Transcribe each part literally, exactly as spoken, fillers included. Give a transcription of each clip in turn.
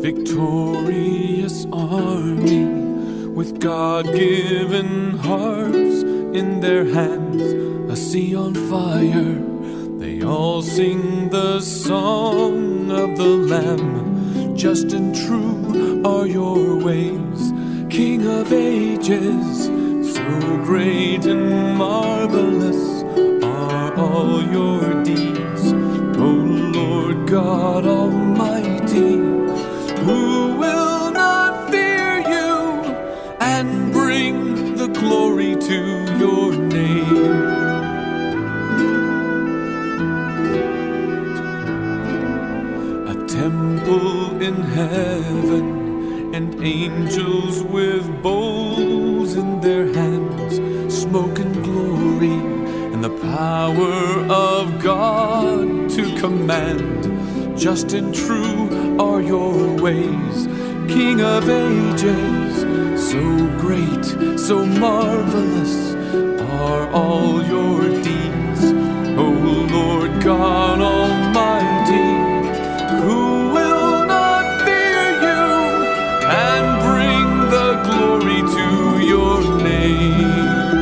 victorious army with God-given harps in their hands, a sea on fire. They all sing the song of the Lamb. Just and true are your ways, King of ages. So great and marvelous are all your deeds, O Lord God Almighty. Who will not fear you and bring the glory to your name? A temple in heaven and angels with bowls in their hands, smoke and glory and the power of God to command. Just and true are your ways, King of ages. So great, so marvelous are all your deeds, O Lord God Almighty. Who will not fear you and bring the glory to your name?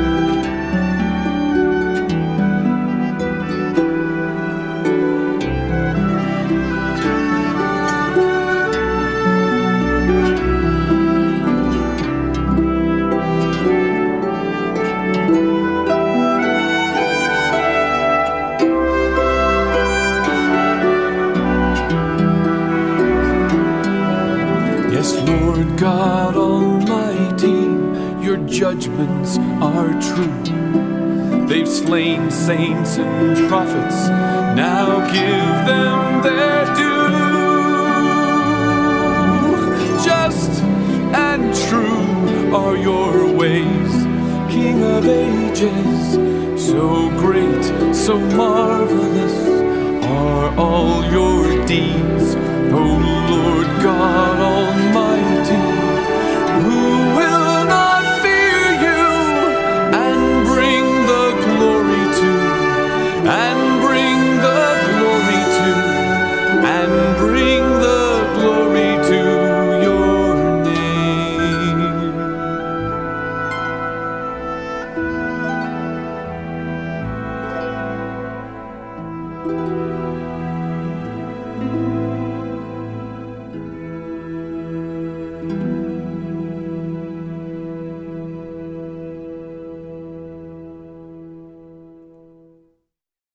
Lord God Almighty, your judgments are true. They've slain saints and prophets, now give them their due. Just and true are your ways, King of ages. So great, so marvelous are all your deeds, O Lord God Almighty. Who will not fear you and bring the glory to, and bring the glory to, and bring the glory to your name?